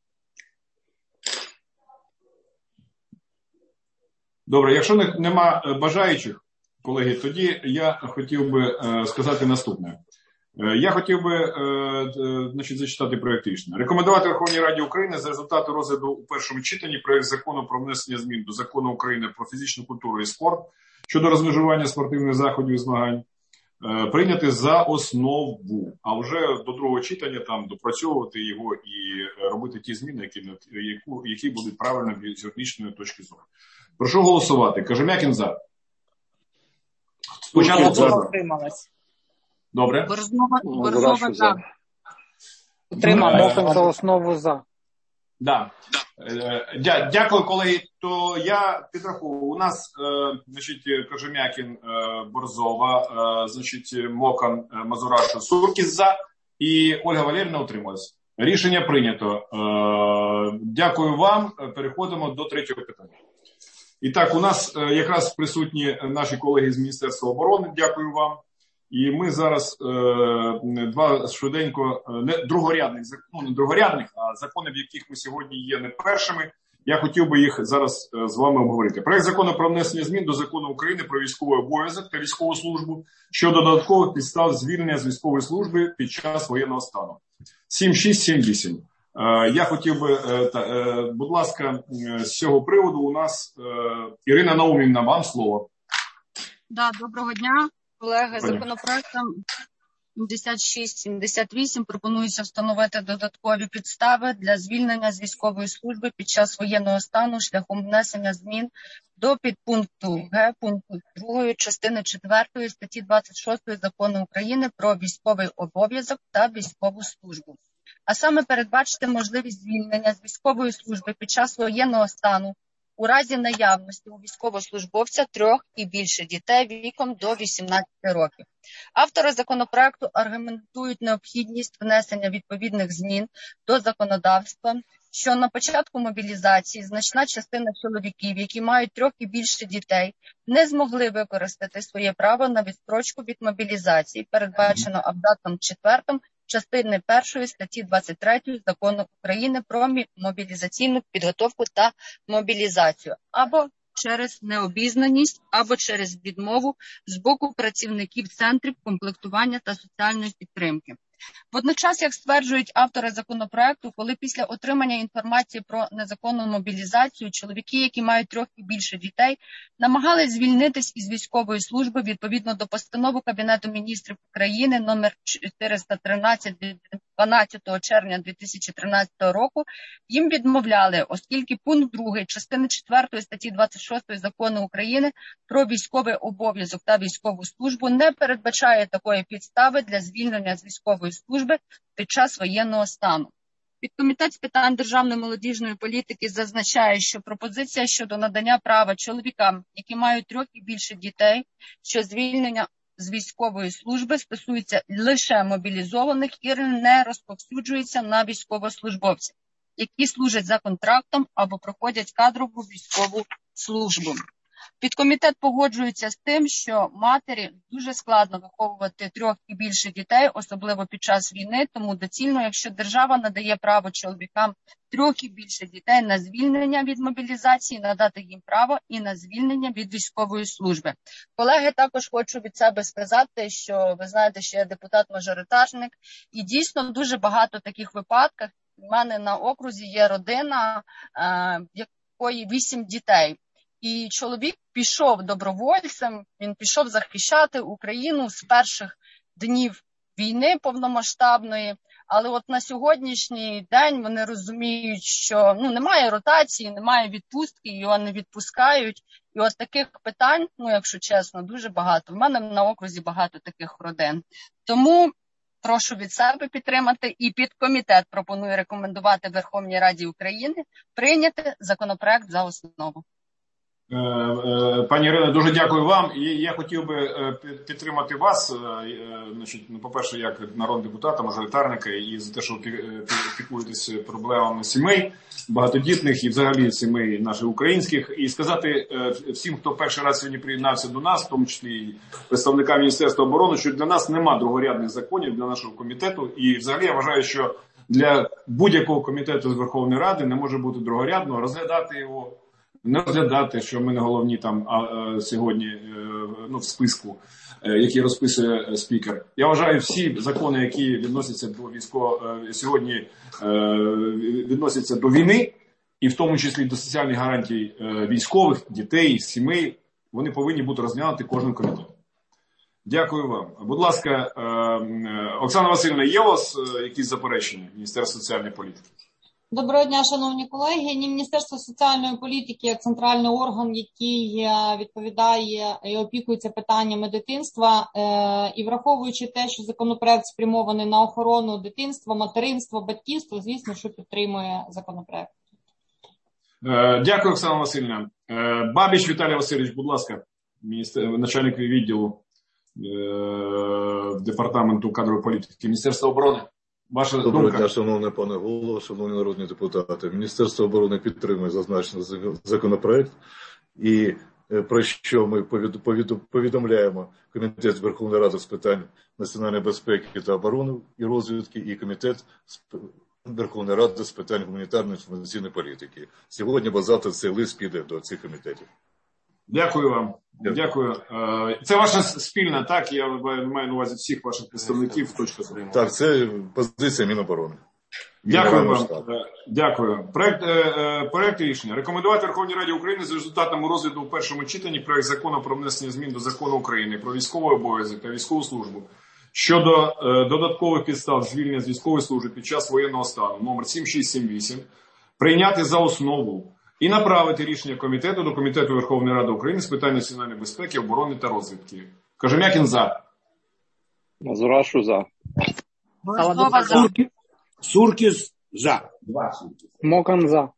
Speaker 1: Добре, якщо нема бажаючих, колеги, тоді я хотів би сказати наступне. Я хотів би зачитати проєкт рішення. Рекомендувати Верховній Раді України за результати розгляду у першому читанні проєкт закону про внесення змін до Закону України про фізичну культуру і спорт щодо розмежування спортивних заходів і змагань прийняти за основу, а вже до другого читання там допрацьовувати його і робити ті зміни, які будуть правильними з юридичної точки зору. Прошу голосувати. Кожем'якін за. Спочатку за. Добре.
Speaker 2: Борзова за.
Speaker 3: Моком за основу за.
Speaker 1: Да. Дякую, колеги. То я підраховую. У нас, Кожем'якін, Борзова, Мокан, Мазурашу, Суркіс за і Ольга Валеріївна утрималась. Рішення прийнято. Дякую вам. Переходимо до третього питання. І так, у нас якраз присутні наші колеги з Міністерства оборони. Дякую вам. І ми зараз два швиденько, не другорядних, а закони, в яких ми сьогодні є не першими. Я хотів би їх зараз з вами обговорити. Проект закону про внесення змін до Закону України про військовий обов'язок та військову службу щодо додаткових підстав звільнення з військової служби під час воєнного стану. 7678. Я хотів би, будь ласка, з цього приводу у нас Ірина Наумівна, вам слово.
Speaker 2: Да, доброго дня, колеги. Законопроектом 7678 пропонується встановити додаткові підстави для звільнення з військової служби під час воєнного стану шляхом внесення змін до підпункту Г пункту 2 частини 4 статті 26 Закону України про військовий обов'язок та військову службу. А саме передбачити можливість звільнення з військової служби під час воєнного стану у разі наявності у військовослужбовця 3 і більше дітей віком до 18 років. Автори законопроекту аргументують необхідність внесення відповідних змін до законодавства, що на початку мобілізації значна частина чоловіків, які мають 3 і більше дітей, не змогли використати своє право на відстрочку від мобілізації, передбачено абзацом 4 частини 1 статті 23 Закону України про мобілізаційну підготовку та мобілізацію, або через необізнаність, або через відмову з боку працівників центрів комплектування та соціальної підтримки. Водночас, як стверджують автори законопроекту, коли після отримання інформації про незаконну мобілізацію чоловіки, які мають 3 і більше дітей, намагались звільнитись із військової служби відповідно до постанови Кабінету міністрів України номер 413 від 12 червня 2013 року, їм відмовляли, оскільки пункт 2 частини 4 статті 26 Закону України про військовий обов'язок та військову службу не передбачає такої підстави для звільнення з військової служби під час воєнного стану. Підкомітет з питань державної молодіжної політики зазначає, що пропозиція щодо надання права чоловікам, які мають 3 і більше дітей, що звільнення з військової служби стосується лише мобілізованих і не розповсюджується на військовослужбовців, які служать за контрактом або проходять кадрову військову службу. Підкомітет погоджується з тим, що матері дуже складно виховувати 3 і більше дітей, особливо під час війни, тому доцільно, якщо держава надає право чоловікам 3 і більше дітей на звільнення від мобілізації, надати їм право і на звільнення від військової служби. Колеги, також хочу від себе сказати, що ви знаєте, що я депутат-мажоритарник, і дійсно дуже багато таких випадків. У мене на окрузі є родина, в якої 8 дітей. І чоловік пішов добровольцем, він пішов захищати Україну з перших днів війни повномасштабної. Але от на сьогоднішній день вони розуміють, що немає ротації, немає відпустки, його не відпускають. І от таких питань, якщо чесно, дуже багато. В мене на окрузі багато таких родин. Тому прошу від себе підтримати, і підкомітет пропонує рекомендувати Верховній Раді України прийняти законопроект за основу.
Speaker 1: Пані Ірино, дуже дякую вам. І я хотів би підтримати вас, по-перше, як народного депутата, мажоритарника, і за те, що ви піклуєтесь проблемами сімей, багатодітних і взагалі сімей наших українських. І сказати всім, хто перший раз сьогодні приєднався до нас, в тому числі і представникам Міністерства оборони, що для нас нема другорядних законів, для нашого комітету. І взагалі я вважаю, що для будь-якого комітету з Верховної Ради не може бути другорядного розглядати його, не розглядати, що ми не головні там сьогодні в списку, який розписує спікер. Я вважаю, всі закони, які відносяться до сьогодні відносяться до війни, і в тому числі до соціальних гарантій військових, дітей, сімей, вони повинні бути розглянуті кожним комітетом. Дякую вам. Будь ласка, Оксана Васильівна, є у вас якісь заперечення Міністерства соціальної політики?
Speaker 8: Доброго дня, шановні колеги. Міністерство соціальної політики як центральний орган, який відповідає і опікується питаннями дитинства, і враховуючи те, що законопроект спрямований на охорону дитинства, материнства, батьківства, звісно, що підтримує законопроект.
Speaker 1: Дякую, Оксана Васильівна. Бабіч Віталій Васильович, будь ласка, начальник відділу Департаменту кадрової політики Міністерства оборони. Ваша
Speaker 9: Доброго дня, шановний пане голово, шановні народні депутати. Міністерство оборони підтримує зазначений законопроект, і про що ми повідомляємо Комітет Верховної Ради з питань національної безпеки та оборони і розвідки, і Комітет Верховної Ради з питань гуманітарної інформаційної політики. Сьогодні базати цей лист піде до цих комітетів.
Speaker 1: Дякую вам. Дякую. Це ваша спільна, так? Я маю на увазі всіх ваших представників.
Speaker 9: Так, це позиція Міноборони.
Speaker 1: Дякую вам. Дякую. Проект рішення. Рекомендувати Верховній Раді України за результатами розгляду у першому читанні проект закону про внесення змін до Закону України про військовий обов'язок та військову службу щодо додаткових підстав звільнення з військової служби під час воєнного стану номер 7678 прийняти за основу і направити рішення комітету до Комітету Верховної Ради України з питань національної безпеки, оборони та розвідки. Кожем'якін за.
Speaker 4: Мазурашу за.
Speaker 2: Борзова за.
Speaker 7: Суркіс за.
Speaker 3: Мокан за.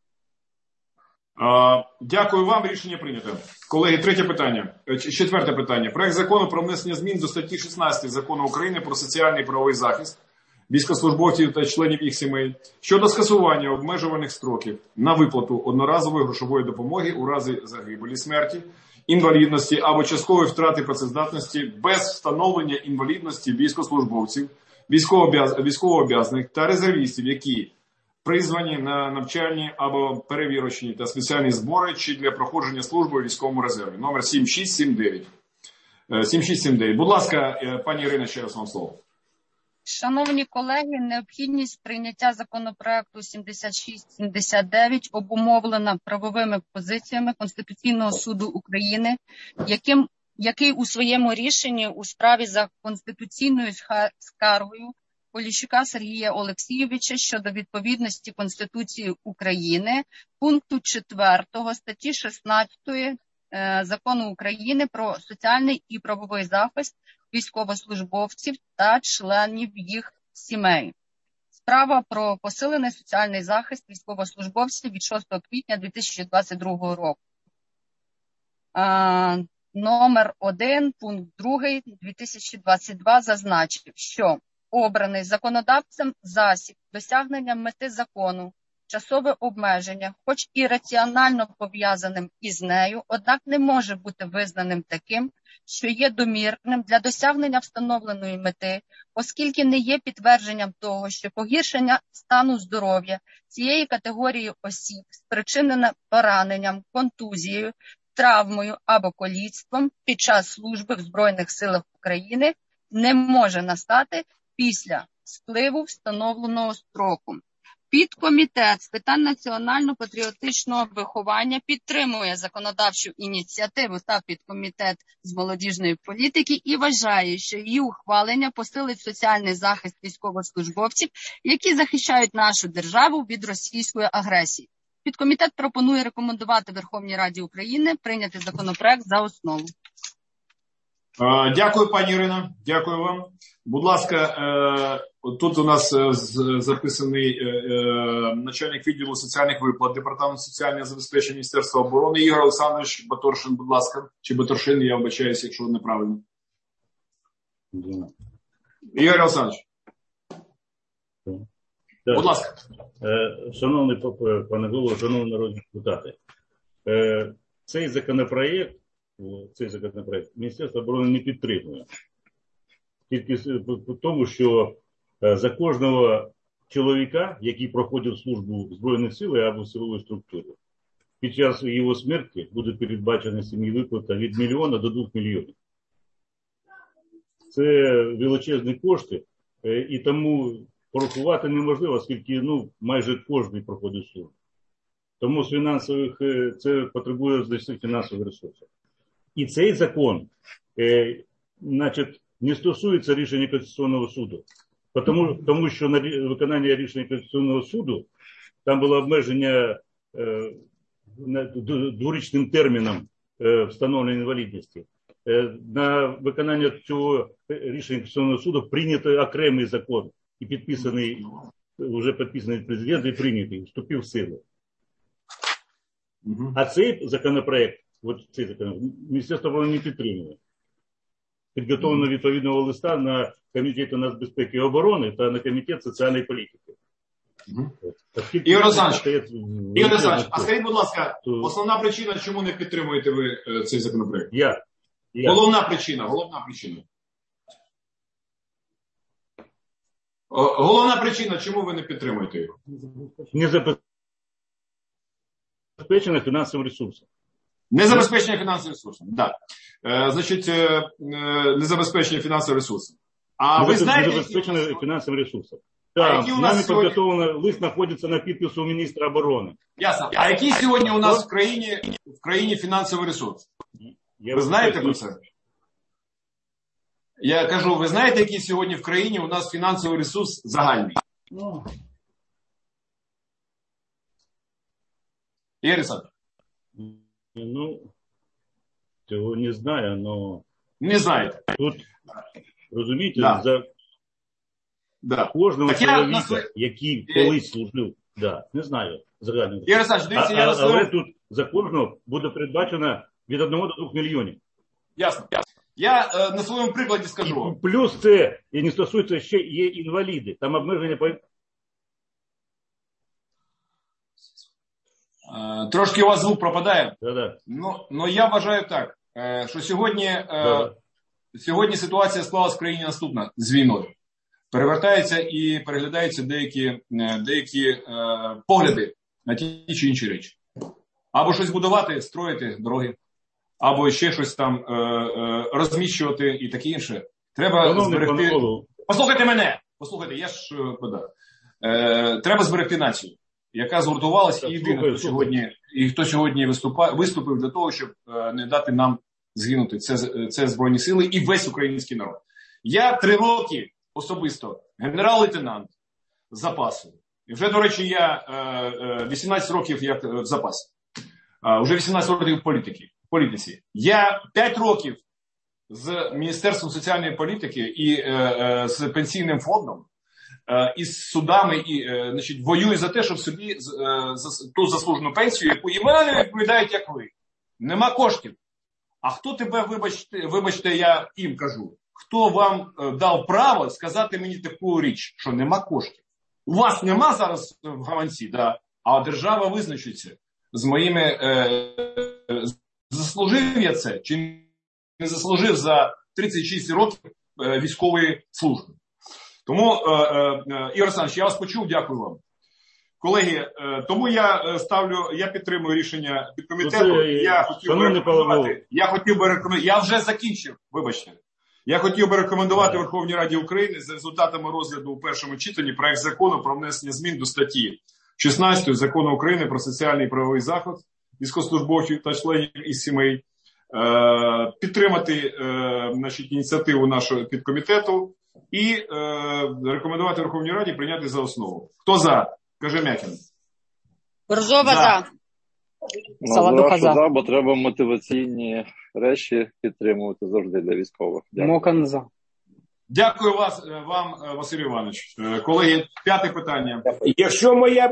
Speaker 1: Дякую вам, рішення прийнято. Колеги, четверте питання. Проект закону про внесення змін до статті 16 Закону України про соціальний і правовий захист військовослужбовців та членів їх сімей щодо скасування обмежуваних строків на виплату одноразової грошової допомоги у разі загибелі, смерті, інвалідності або часткової втрати працездатності без встановлення інвалідності військовослужбовців, військовообов'язаних та резервістів, які призвані на навчальні або перевірочні та спеціальні збори чи для проходження служби у військовому резерві. Номер 7679. 7679. Будь ласка, пані Ірина, ще раз вам слово.
Speaker 2: Шановні колеги, необхідність прийняття законопроекту 7679 обумовлена правовими позиціями Конституційного суду України, який у своєму рішенні у справі за конституційною скаргою Поліщука Сергія Олексійовича щодо відповідності Конституції України пункту 4 статті 16 Закону України про соціальний і правовий захист військовослужбовців та членів їх сімей. Справа про посилений соціальний захист військовослужбовців від 6 квітня 2022 року. Номер 1, пункт 2, 2022 зазначив, що обраний законодавцем засіб досягнення мети закону тимчасове обмеження, хоч і раціонально пов'язаним із нею, однак не може бути визнаним таким, що є домірним для досягнення встановленої мети, оскільки не є підтвердженням того, що погіршення стану здоров'я цієї категорії осіб спричинене пораненням, контузією, травмою або каліцтвом під час служби в Збройних силах України не може настати після спливу встановленого строку. Підкомітет з питань національно-патріотичного виховання підтримує законодавчу ініціативу та підкомітет з молодіжної політики і вважає, що її ухвалення посилить соціальний захист військовослужбовців, які захищають нашу державу від російської агресії. Підкомітет пропонує рекомендувати Верховній Раді України прийняти законопроект за основу.
Speaker 1: Дякую, пані Ірино. Дякую вам. Будь ласка, тут у нас записаний начальник відділу соціальних виплат Департаменту соціального забезпечення Міністерства оборони Ігор Олександрович Баторшин, будь ласка. Чи Баторшин, я вибачаюся, якщо неправильно. Ігор Олександрович.
Speaker 10: Так.
Speaker 1: Будь ласка.
Speaker 10: Шановний пане голово, шановні народні депутати. Цей законопроєкт Міністерство оборони не підтримує. Тільки по тому, що за кожного чоловіка, який проходив службу в Збройних силах або в силовій структурі, під час його смерті буде передбачена сім'ї виплата від 1 мільйона до 2 мільйонів. Це величезні кошти, і тому порахувати неможливо, оскільки майже кожен проходить службу. Тому з фінансових, це потребує значних фінансових ресурсів. І цей закон, не стосується рішення Конституційного суду. Тому що на виконання рішення Конституційного суду там було обмеження дворічним терміном встановлення інвалідності. На виконання цього рішення Конституційного суду прийнятий окремий закон і вже підписаний президент і прийнятий, вступив в силу. А цей законопроект, Міністерство оборони не підтримує. Підготовлено відповідного листа на Комітет нацбезпеки і оборони та на Комітет соціальної політики.
Speaker 1: Ігор Олександрович, а скажіть, будь ласка, основна причина, чому не підтримуєте ви цей законопроект? Головна причина. Головна причина, чому ви не підтримуєте його?
Speaker 10: Не забезпечено фінансовим ресурсом.
Speaker 1: Незабезпечення фінансовим ресурсом, так. Значить, незабезпечення фінансовим ресурсом. А ви знаєте...
Speaker 10: Незабезпечення фінансовим ресурсом. Так, нами підготовлений лист знаходиться на підпису міністра оборони.
Speaker 1: Ясно. А який сьогодні у нас в країні фінансовий ресурс? Ви знаєте про це? Я кажу, ви знаєте, який сьогодні в країні у нас фінансовий ресурс загальний? Ігор Олександрович?
Speaker 10: Цього не знаю, но...
Speaker 1: Не знаєте.
Speaker 10: Тут, розумієте, за кожного чоловіка, який колись служив, не знаю, загально.
Speaker 1: Ігор Олександрович, дивіться,
Speaker 10: але тут за кожного буде передбачено від 1 до 2 мільйонів.
Speaker 1: Ясно. Я на своєму прикладі скажу.
Speaker 10: Плюс це, і не стосується, ще є інваліди. Там обмеження по...
Speaker 1: Трошки у вас звук пропадає.
Speaker 10: Да.
Speaker 1: Но я вважаю так, що сьогодні ситуація склалась в країні наступна з війною. Перевертаються і переглядаються деякі погляди на ті чи інші речі. Або щось будувати, строїти дороги, або ще щось там розміщувати і таке інше. Треба зберегти... Послухайте мене! Послухайте, я ж... Треба зберегти націю, яка згуртувалася, і єдина, хто сьогодні виступив для того, щоб не дати нам згинути. Це Збройні сили і весь український народ. Я 3 роки особисто генерал-лейтенант запасу. І вже, до речі, я 18 років як в запасі. Вже 18 років в політиці. Я 5 років з Міністерством соціальної політики і з пенсійним фондом, і з судами, і, воюю за те, щоб собі ту заслужену пенсію, яку і мене відповідають, як ви. Нема коштів. А хто тебе, вибачте, я їм кажу, хто вам дав право сказати мені таку річ, що нема коштів? У вас нема зараз в гаманці, а держава визначиться з моїми, заслужив я це, чи не заслужив за 36 років військової служби. Тому, Ігор Олександрович, я вас почув, дякую вам. Колеги, тому я підтримую рішення підкомітету. Я вже закінчив, вибачте. Я хотів би рекомендувати Верховній Раді України за результатами розгляду у першому читанні проект закону про внесення змін до статті 16 Закону України про соціальний і правовий захист військовослужбовців та членів із сімей, підтримати ініціативу нашого підкомітету і рекомендувати Верховній Раді прийняти за основу. Хто за? Кожем'якін.
Speaker 2: Борзова за.
Speaker 4: Саладуха за, бо треба мотиваційні речі підтримувати завжди для військових.
Speaker 3: Мокан за.
Speaker 1: Дякую вам, Василь Іванович. Колеги, 5 питання.
Speaker 7: Якщо мій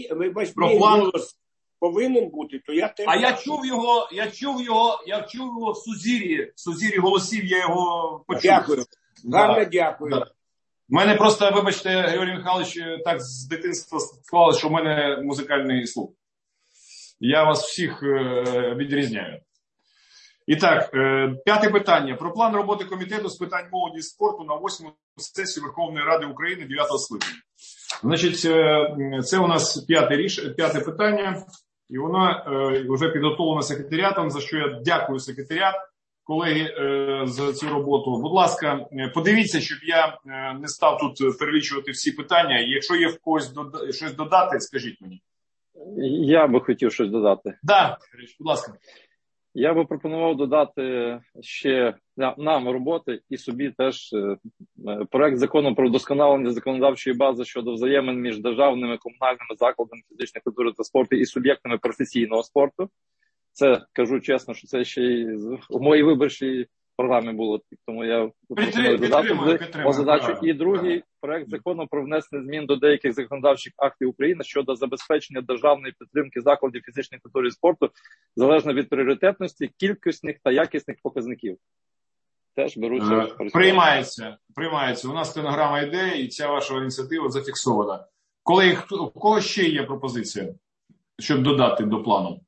Speaker 7: голос повинен бути, то я теж...
Speaker 1: А я чув його в Сузір'ї голосів, я його почув.
Speaker 7: Дякую. Гарно дякую.
Speaker 1: Да. У мене просто, вибачте, Георгій Михайлович, так з дитинства склалося, що в мене музикальний слух. Я вас всіх відрізняю. І так, 5 питання. Про план роботи Комітету з питань молоді і спорту на 8-му сесії Верховної Ради України 9-го скликання. Значить, це у нас 5 питання, і воно вже підготовлено секретаріатом, за що я дякую секретаріат, колеги, за цю роботу. Будь ласка, подивіться, щоб я не став тут перелічувати всі питання. Якщо є в когось щось додати, скажіть мені.
Speaker 4: Я би хотів щось додати.
Speaker 1: Так, будь ласка.
Speaker 4: Я би пропонував додати ще нам роботи і собі теж проект закону про вдосконалення законодавчої бази щодо взаємин між державними комунальними закладами фізичної культури та спорту і суб'єктами професійного спорту. Це, кажу чесно, що це ще й у моїй виборчій програмі було, тому я пропоную додати задачу. І другий проект закону про внесення змін до деяких законодавчих актів України щодо забезпечення державної підтримки закладів фізичної культури і спорту залежно від пріоритетності, кількісних та якісних показників. Теж беруться.
Speaker 1: Приймається. У нас стенограма йде, і ця ваша ініціатива зафіксована. Колеги, у кого ще є пропозиція, щоб додати до плану?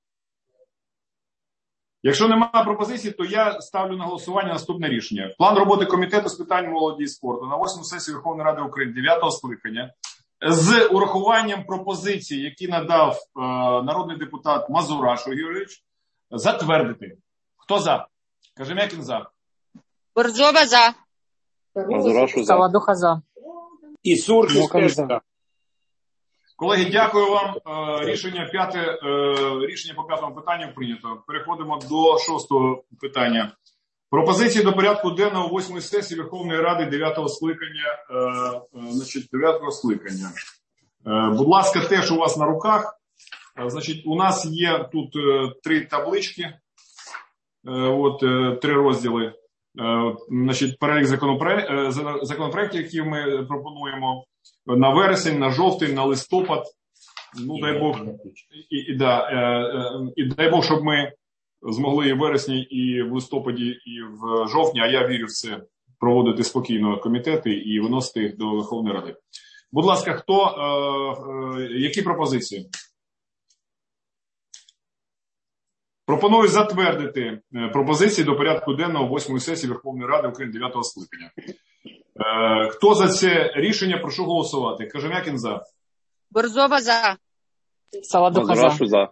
Speaker 1: Якщо немає пропозицій, то я ставлю на голосування наступне рішення. План роботи Комітету з питань молоді і спорту на 8-му сесії Верховної Ради України 9-го скликання з урахуванням пропозицій, які надав народний депутат Мазураш Георгійович, затвердити. Хто за? Кожем'якін за.
Speaker 2: Борзова за.
Speaker 4: Мазурашу за.
Speaker 3: Саладуха за.
Speaker 7: І Суркіс теж за.
Speaker 1: Колеги, дякую вам. Рішення по 5-му питанню прийнято. Переходимо до 6-го питання. Пропозиції до порядку денного 8-ї сесії Верховної Ради 9-го скликання. Будь ласка, теж у вас на руках. Значить, у нас є тут 3 таблички, 3 розділи. Значить, перелік законопроєктів, які ми пропонуємо на вересень, на жовтень, на листопад. Ну, дай Бог, і дай Бог, щоб ми змогли і в вересні, і в листопаді, і в жовтні, а я вірю в це, проводити спокійно комітети і виносити їх до Верховної Ради. Будь ласка, які пропозиції? Пропоную затвердити пропозиції до порядку денного 8-ї сесії Верховної Ради України 9-го скликання. Хто за це рішення, прошу голосувати. Кожем'якін за.
Speaker 2: Борзова за.
Speaker 3: Саладуха
Speaker 4: за.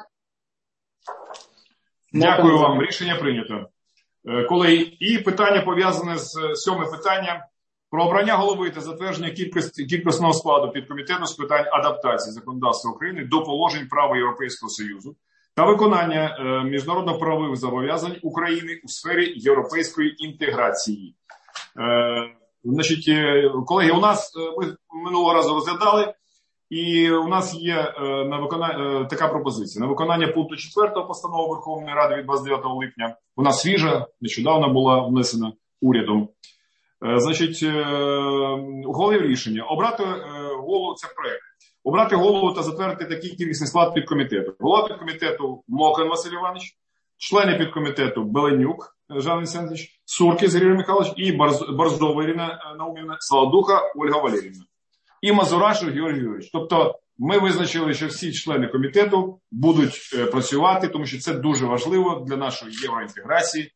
Speaker 1: Дякую вам. Рішення прийнято. Колеги, і питання пов'язане з 7-м питанням про обрання голови та затвердження кількісного складу підкомітету з питань адаптації законодавства України до положень права Європейського Союзу та виконання міжнародно-правових зобов'язань України у сфері європейської інтеграції. Значить, колеги, у нас ми минулого разу розглядали, і у нас є на виконання така пропозиція. На виконання пункту 4 постанови Верховної Ради від 29 липня, вона свіжа, нещодавно була внесена урядом. Значить, ухвалив рішення обрати голову, це проект, обрати голову та затвердити такий кількісний склад підкомітету. Голова підкомітету Мокан Василь Іванович, члени підкомітету Беленюк Жан Вінсентович, Суркіс Григорій Михайлович і Борзова Ірина Наумівна, Саладуха Ольга Валеріївна. І Мазураш Георгій Георгійович. Тобто ми визначили, що всі члени комітету будуть працювати, тому що це дуже важливо для нашої євроінтеграції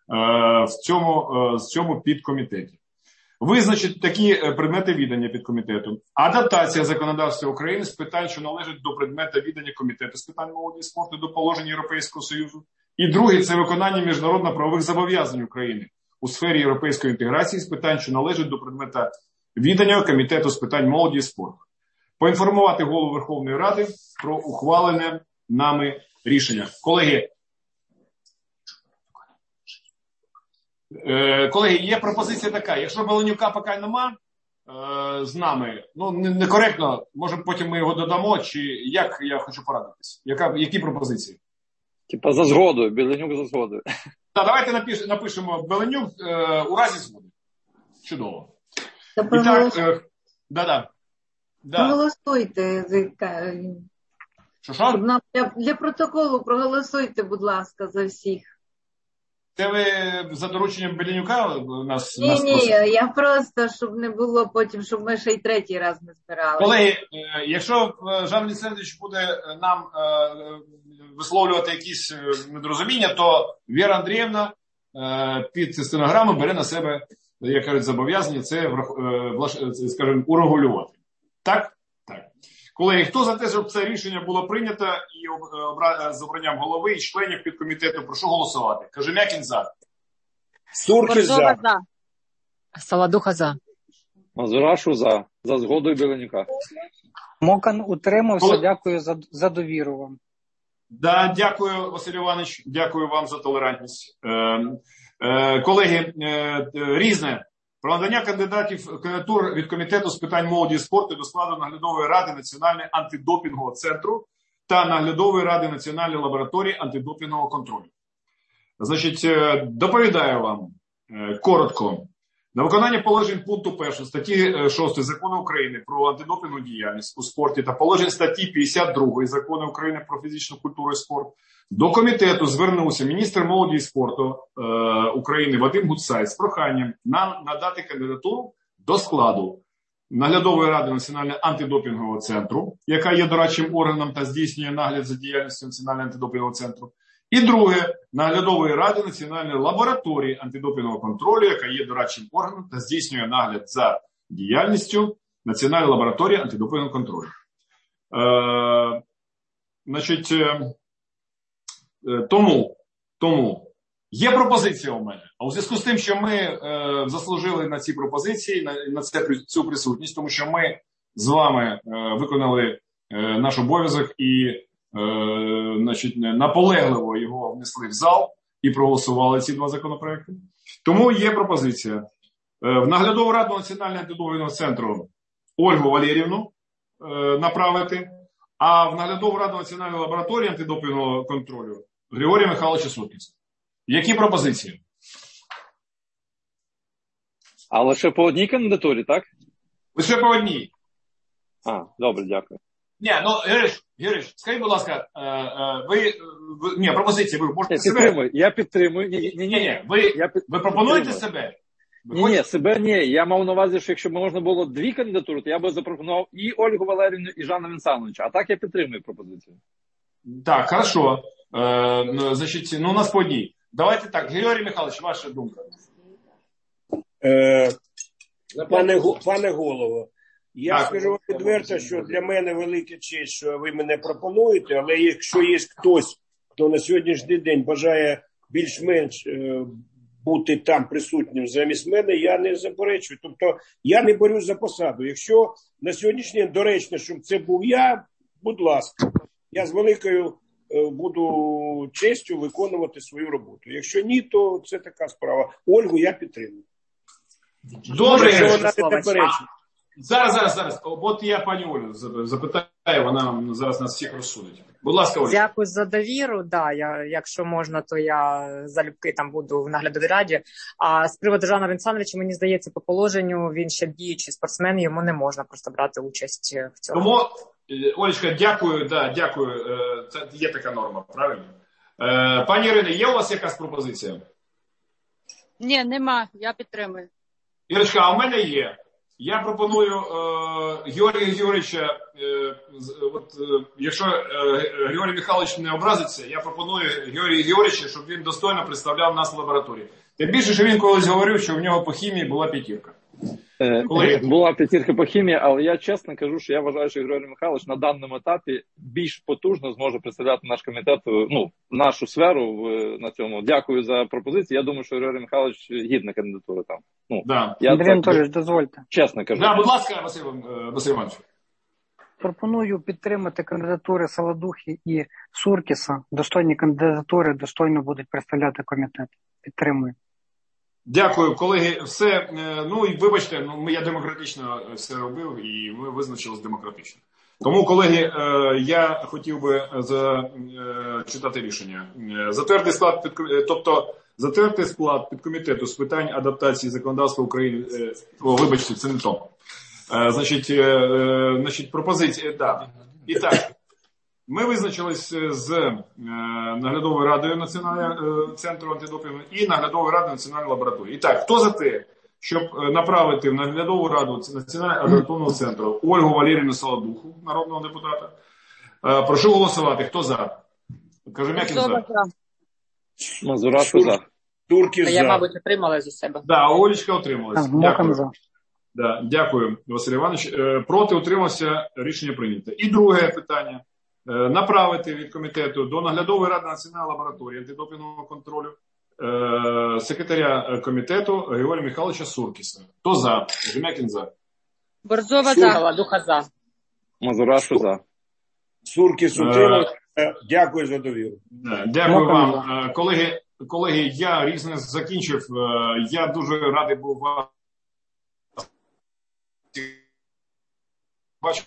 Speaker 1: в цьому підкомітеті. Визначити такі предмети відання підкомітету. Адаптація законодавства України з питань, що належать до предмета відання Комітету з питань молоді і спорту до положень Європейського Союзу. І друге – це виконання міжнародно-правових зобов'язань України у сфері європейської інтеграції з питань, що належать до предмета відання Комітету з питань молоді і спорту. Поінформувати Голову Верховної Ради про ухвалене нами рішення. Колеги, є пропозиція така. Якщо Беленюка поки нема з нами, ну некоректно, може потім ми його додамо, чи як я хочу порадитись? Які пропозиції?
Speaker 4: Типа за згодою, Беленюк за згодою.
Speaker 1: Так, давайте напишемо Беленюк у разі згоди. Чудово.
Speaker 11: І
Speaker 1: так,
Speaker 11: проголосуйте.
Speaker 1: Що?
Speaker 11: Для протоколу проголосуйте, будь ласка, за всіх.
Speaker 1: Це ви за дорученням Беленюка нас...
Speaker 11: Ні, я просто, щоб не було потім, щоб ми ще й третій раз не збирали.
Speaker 1: Колеги, якщо Жан Вінсентович буде нам висловлювати якісь недорозуміння, то Віра Андріївна під стенограму бере на себе, як кажуть, зобов'язання це, скажімо, урегулювати. Так? Так. Колеги, хто за те, щоб це рішення було прийнято і з обранням голови і членів підкомітету, прошу голосувати. Кожем'якін за.
Speaker 7: Суркіс за.
Speaker 3: Саладуха за.
Speaker 4: Мазурашу за. За згодою Беленюка.
Speaker 3: Мокан утримався. Дякую за довіру вам.
Speaker 1: Да, дякую, Василь Іванович. Дякую вам за толерантність. Колеги, різне. Про надання кандидатур від Комітету з питань молоді і спорту до складу Наглядової ради Національного антидопінгового центру та Наглядової ради Національної лабораторії антидопінгового контролю. Значить, доповідаю вам коротко. На виконання положень пункту 1 статті 6 Закону України про антидопінгову діяльність у спорті та положень статті 52 Закону України про фізичну культуру і спорт до комітету звернувся міністр молоді і спорту України Вадим Гутцай з проханням нам надати кандидатуру до складу Наглядової ради Національного антидопінгового центру, яка є дорадчим органом та здійснює нагляд за діяльністю Національного антидопінгового центру. І друге, Наглядової ради Національної лабораторії антидопінгового контролю, яка є дорадчим органом та здійснює нагляд за діяльністю Національної лабораторії антидопінгового контролю. Значить, тому є пропозиція у мене. А у зв'язку з тим, що ми заслужили на ці пропозиції, на цю присутність, тому що ми з вами виконали наш обов'язок і значить, наполегливо його внесли в зал і проголосували ці два законопроекти. Тому є пропозиція в Наглядову раду Національного антидопінгового центру Ольгу Валеріївну направити, а в Наглядову раду Національної лабораторії антидопінгового контролю Григорія Михайловича Суркіса. Які пропозиції?
Speaker 4: А лише по одній кандидатурі, так?
Speaker 1: Лише по одній.
Speaker 4: Добре, дякую.
Speaker 1: Ні, ну, Герич, скажіть, будь ласка, пропозиції, ви можете себе?
Speaker 4: Я підтримую.
Speaker 1: Ні, ви пропонуєте себе?
Speaker 4: Ні, себе ні. Я мав на увазі, що якщо б можна було дві кандидатури, то я би запропонував і Ольгу Валеріївну, і Жана Вінсановича. А так я підтримую пропозицію. Так, хорошо. Значить, у нас по одній. Давайте так, Григорій Михайлович, ваша думка.
Speaker 7: Пане голово, я скажу вам відверто, що для мене велика честь, що ви мене пропонуєте, але якщо є хтось, хто на сьогоднішній день бажає більш-менш бути там присутнім замість мене, я не заперечую. Тобто я не борюсь за посаду. Якщо на сьогоднішній день доречно, щоб це був я, будь ласка, я з великою буду честю виконувати свою роботу. Якщо ні, то це така справа. Ольгу я підтримую.
Speaker 1: Добре, зараз. От я пані Олю запитаю, вона зараз нас всіх розсудить. Будь ласка, Оля.
Speaker 3: Дякую за довіру. Да, якщо можна, то я залюбки там буду в наглядовій раді. А з приводу Жана Вінсановича, мені здається, по положенню він ще діючий спортсмен, йому не можна просто брати участь в цьому.
Speaker 1: Тому, Олечка, дякую, це є така норма, правильно? Пані Ірино, є у вас якась пропозиція?
Speaker 2: Ні, нема, я підтримую.
Speaker 1: Ірочка, а у мене є. Я пропоную Георгія Георгійовича, якщо Георгій Михайлович не образиться, я пропоную Георгію Георгійовича, щоб він достойно представляв нас в лабораторії. Тим більше, що він колись говорив, що в нього по хімії була 5.
Speaker 4: Була 5 по хімії, але я чесно кажу, що я вважаю, що Григорій Михайлович на даному етапі більш потужно зможе представляти наш комітет, нашу сферу на цьому. Дякую за пропозицію. Я думаю, що Григорій Михайлович гідна кандидатура там.
Speaker 12: Андрій Анатолійович, дозвольте.
Speaker 4: Чесно кажу.
Speaker 1: Будь ласка, Василь Іванович.
Speaker 12: Пропоную підтримати кандидатури Саладухи і Суркіса. Достойні кандидатури достойно будуть представляти комітет. Підтримую.
Speaker 1: Дякую, колеги. Все, і вибачте, я демократично все робив, і ми визначились демократично. Тому, колеги, я хотів би зачитати рішення. Затвердити склад підкомітету з питань адаптації законодавства України. Вибачте, це не то. Значить, пропозиція, так. І так, ми визначились з наглядовою радою Національного центру антидопінгу і наглядовою радою Національної лабораторії. І так, хто за те, щоб направити в наглядову раду Національного антидопінгового центру Ольгу Валеріївну Саладуху, народного депутата? Прошу голосувати. Хто за? Кожем'якін за.
Speaker 4: Мазурашу за.
Speaker 3: Турки за. Я, мабуть, отримала за себе.
Speaker 1: Так, Олечка отрималась. Дякую. Да, дякую, Василь Іванович. Проти утримався, рішення прийнято. І друге питання. Направити від комітету до наглядової ради Національної лабораторії антидопінгового контролю секретаря комітету Георгія Михайловича Суркіса. Хто за? Жемякін за.
Speaker 2: Борзова за.
Speaker 3: Духа за.
Speaker 4: Мазурашу за.
Speaker 7: Суркіс утримався. Дякую за довіру.
Speaker 1: Дякую вам. Колеги, я різне закінчив. Я дуже радий був вас бачити.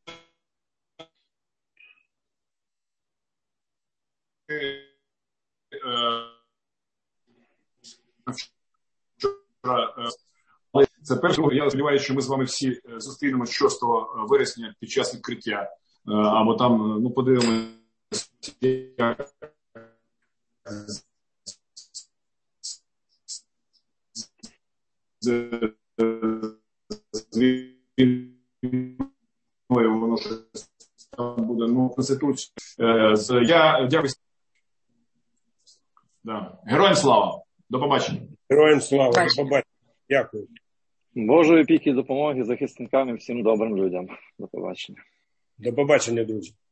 Speaker 1: Це перше. Я сподіваюся, що ми з вами всі зустрінемося 6 вересня під час відкриття. Або там, подивимося, як воно там буде, конституція. Я дякую. Героям слава. До побачення.
Speaker 7: Героям слава. До побачення. Дякую.
Speaker 4: Божої опіки і допомоги захисникам і всім добрим людям. До побачення.
Speaker 7: До побачення, друзі.